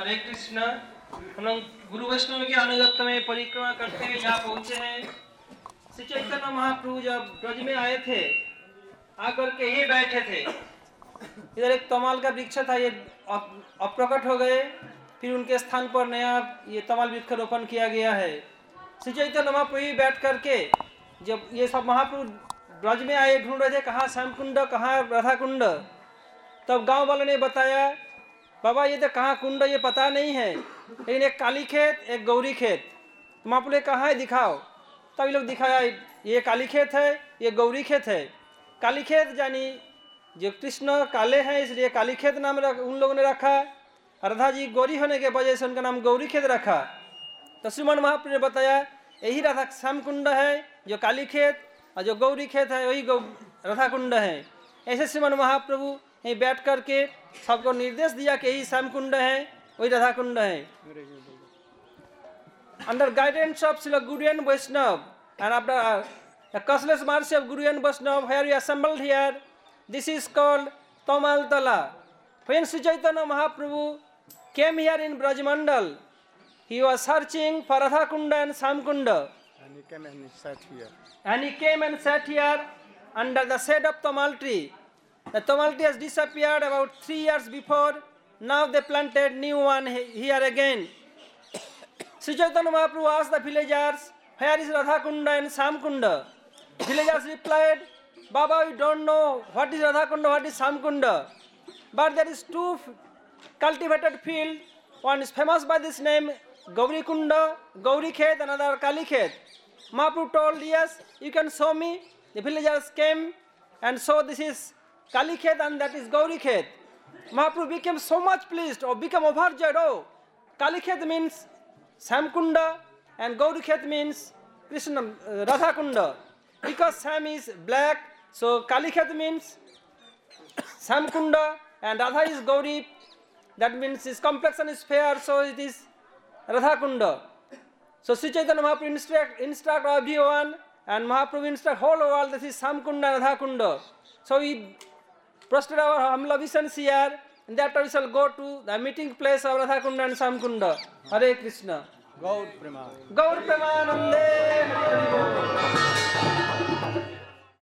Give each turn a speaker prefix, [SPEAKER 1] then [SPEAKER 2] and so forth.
[SPEAKER 1] हरे कृष्ण। हम लोग गुरु वैष्णव के अनुगत्य में परिक्रमा करते हुए यहाँ पहुंचे हैं। श्री चैतन्य महाप्रभु जब ब्रज में आए थे, आकर के ये बैठे थे। इधर एक तमाल का वृक्ष था, ये अप्रकट हो गए, फिर उनके स्थान पर नया ये तमाल वृक्ष रोपण किया गया है। श्री चैतन्य महाप्रभु बैठ करके जब ये सब महाप्रभु ब्रज में आए, ढूंढ रहे थे कहाँ श्याम कुंड कहाँ राधा कुंड। तब गांव वालों ने बताया, बाबा ये तो कहाँ कुंड ये पता नहीं है, लेकिन एक काली खेत एक गौरी खेत। महाप्रभु ने कहाँ है दिखाओ। तब ये लोग दिखाया, ये काली खेत है ये गौरी खेत है। काली खेत यानी जो कृष्ण काले हैं इसलिए काली खेत नाम उन लोगों ने रखा। राधा जी गौरी होने के वजह से उनका नाम गौरी खेत रखा। तो श्रीमान महाप्रभु ने बताया यही राधा श्याम कुंड है, जो काली खेत, और जो गौरी खेत है वही राधा कुंड है। ऐसे श्रीमान महाप्रभु यहीं बैठ करके सबको निर्देश दिया कि यही श्याम कुंड है वही राधा कुंड है। Under guidance of Srila Guru and Vaishnava and after the causeless mercy of Guru and Vaishnava, where we assembled here, this is called Tamal Tala. When Sri Chaitanya Mahaprabhu came here in Brajmandal, he was searching for Radha Kunda and Sham Kunda.
[SPEAKER 2] And he came and sat here.
[SPEAKER 1] And he came and sat here under the shade of Tamal tree. The Tamal tree has disappeared about 3 years before. Now they planted new one here again. Sri Chaitanya Mahaprabhu asked the villagers, where is Radha Kunda and Sham Kunda? Villagers replied, Baba, we don't know what is Radha Kunda, what is Sham Kunda. But there is two cultivated field. One is famous by this name, Gauri Kunda, Gauri Khet, another Kali Khet. Mahaprabhu told, yes, you can show me. The villagers came and saw this is Kali Khet and that is Gauri Khet. Mahaprabhu became so much pleased or became overjoyed. Oh, Kali Khet means Sham Kunda and Gauri Khet means Krishna, Radha Kunda. Because Sham is black, so Kali Khet means Sham Kunda and Radha is Gauri. That means his complexion is fair, so it is Radha Kunda. So Sri Chaitanya Mahaprabhu instruct everyone and Mahaprabhu instruct whole world this is Sham Kunda and Radha Kunda. So we prostrate our humble obeisance here, and that we shall go to the meeting place of Radha Kunda and Sham Kunda. Hare Krishna.
[SPEAKER 2] Gaur Preman.
[SPEAKER 1] Gaur Premanande.